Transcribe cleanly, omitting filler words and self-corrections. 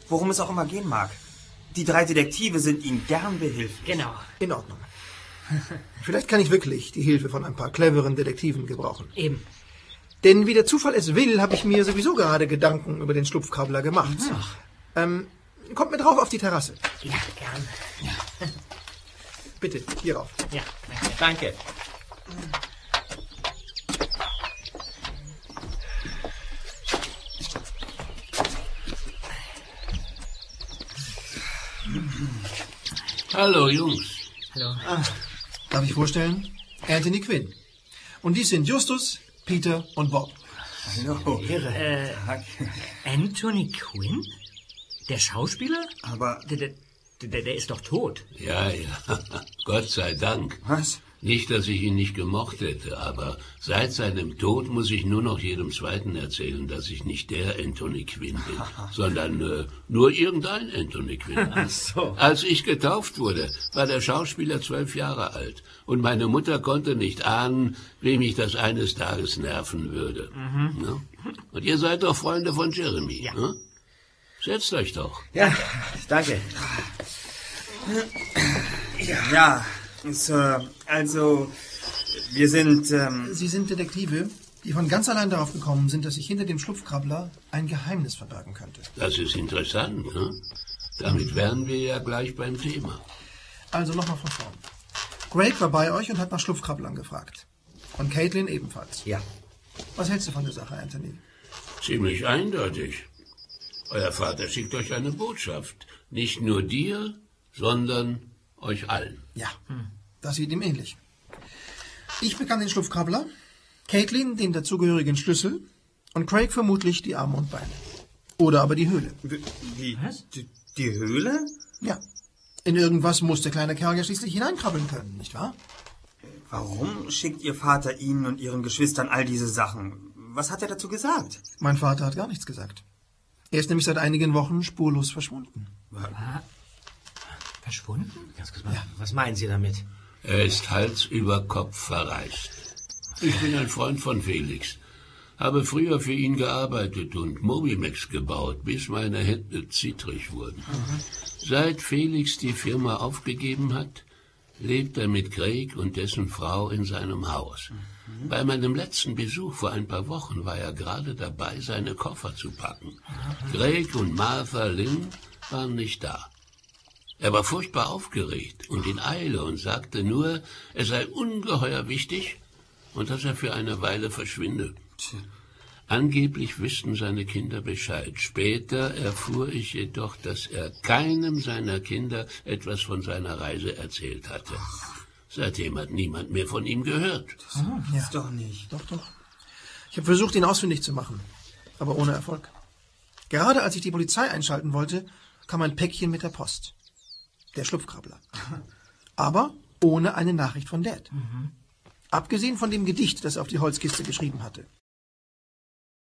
worum es auch immer gehen mag. Die 3 Detektive sind Ihnen gern behilflich. Genau. In Ordnung. Vielleicht kann ich wirklich die Hilfe von ein paar cleveren Detektiven gebrauchen. Eben. Denn wie der Zufall es will, habe ich mir sowieso gerade Gedanken über den Schlupfkrabbler gemacht. Kommt mit rauf auf die Terrasse. Ja, gern. Ja. Bitte, hier rauf. Ja, Danke. Hallo, Jungs. Hallo. Darf ich vorstellen? Anthony Quinn. Und dies sind Justus, Peter und Bob. Hallo. Tag. Anthony Quinn? Der Schauspieler? Aber... Der ist doch tot. Ja, Gott sei Dank. Was? Nicht, dass ich ihn nicht gemocht hätte, aber seit seinem Tod muss ich nur noch jedem Zweiten erzählen, dass ich nicht der Anthony Quinn bin, sondern nur irgendein Anthony Quinn. Ach so. Als ich getauft wurde, war der Schauspieler 12 Jahre alt und meine Mutter konnte nicht ahnen, wem ich das eines Tages nerven würde. Ja? Und ihr seid doch Freunde von Jeremy. Ja. Ne? Setzt euch doch. Ja, danke. Ja, Sir, also, wir sind... Sie sind Detektive, die von ganz allein darauf gekommen sind, dass sich hinter dem Schlupfkrabbler ein Geheimnis verbergen könnte. Das ist interessant, ne? Damit wären wir ja gleich beim Thema. Also nochmal von vorn. Craig war bei euch und hat nach Schlupfkrabblern gefragt. Und Caitlin ebenfalls. Ja. Was hältst du von der Sache, Anthony? Ziemlich eindeutig. Euer Vater schickt euch eine Botschaft. Nicht nur dir, sondern euch allen. Ja, das sieht ihm ähnlich. Ich begann den Schlupfkrabbler, Caitlin den dazugehörigen Schlüssel und Craig vermutlich die Arme und Beine. Oder aber die Höhle. Was? Die Höhle? Ja, in irgendwas muss der kleine Kerl ja schließlich hineinkrabbeln können, nicht wahr? Warum schickt Ihr Vater Ihnen und Ihren Geschwistern all diese Sachen? Was hat er dazu gesagt? Mein Vater hat gar nichts gesagt. Er ist nämlich seit einigen Wochen spurlos verschwunden. Verschwunden? Ganz kurz mal. Ja. Was meinen Sie damit? Er ist Hals über Kopf verreist. Ich bin ein Freund von Felix. Habe früher für ihn gearbeitet und Mobimex gebaut, bis meine Hände zittrig wurden. Seit Felix die Firma aufgegeben hat, lebt er mit Craig und dessen Frau in seinem Haus. Bei meinem letzten Besuch vor ein paar Wochen war er gerade dabei, seine Koffer zu packen. Craig und Martha Lynn waren nicht da. Er war furchtbar aufgeregt und in Eile und sagte nur, es sei ungeheuer wichtig und dass er für eine Weile verschwinde. Angeblich wüssten seine Kinder Bescheid. Später erfuhr ich jedoch, dass er keinem seiner Kinder etwas von seiner Reise erzählt hatte. Seitdem hat niemand mehr von ihm gehört. Das ist doch nicht. Doch. Ich habe versucht, ihn ausfindig zu machen, aber ohne Erfolg. Gerade als ich die Polizei einschalten wollte, kam ein Päckchen mit der Post. Der Schlupfkrabbler. Aber ohne eine Nachricht von Dad. Abgesehen von dem Gedicht, das er auf die Holzkiste geschrieben hatte.